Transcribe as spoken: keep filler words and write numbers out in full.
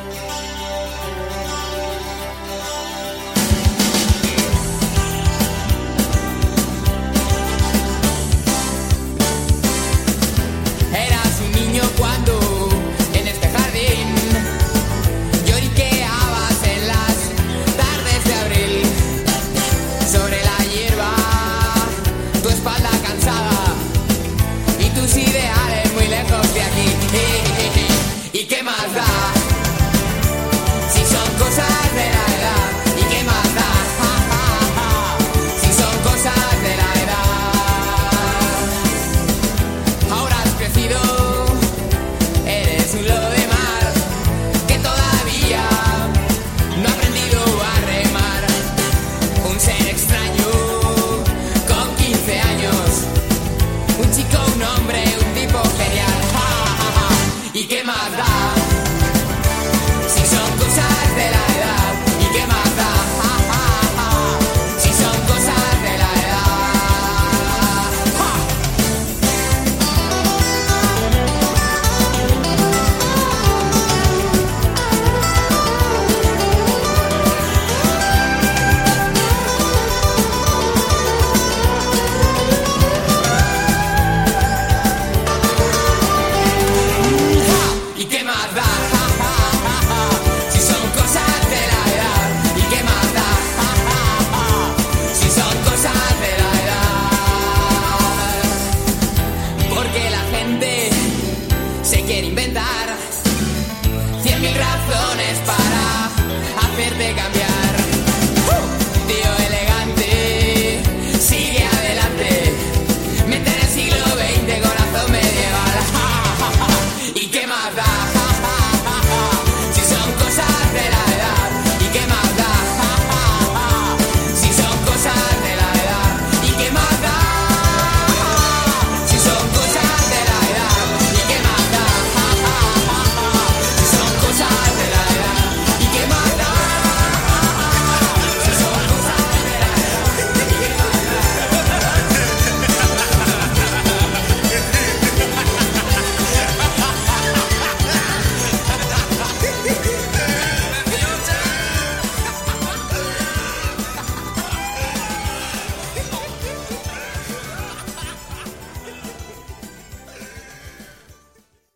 Eras un niño cuando en este jardín lloriqueabas en las tardes de abril. Sobre la hierba, tu espalda cansada y tus ideales muy lejos de aquí. ¿Y qué más da? Si son cosas de la edad. ¿Y qué más da? Si son cosas de la edad. Ahora has crecido, eres un lobo de mar que todavía no ha aprendido a remar. Un ser extraño con quince años, un chico, un hombre, un tipo genial. ¿Y qué más da? Si son cosas de la edad. ¿Y qué más da? Si son cosas de la edad. ¿Y qué más da? Si son cosas de la edad. ¿Y qué más da? Si son cosas de la edad. Porque la gente se quiere inventar cien mil razones para hacerte cambiar.